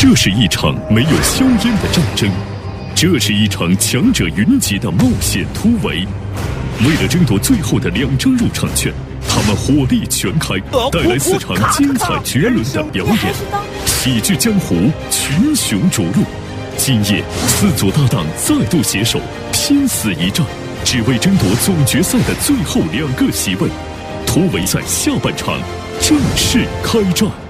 这是一场没有硝烟的战争，这是一场强者云集的冒险突围。为了争夺最后的2张入场券，他们火力全开，带来4场精彩绝伦的表演。喜剧江湖，群雄逐鹿。今夜4组搭档再度携手，拼死一战，只为争夺总决赛的最后2个席位。突围赛下半场正式开战。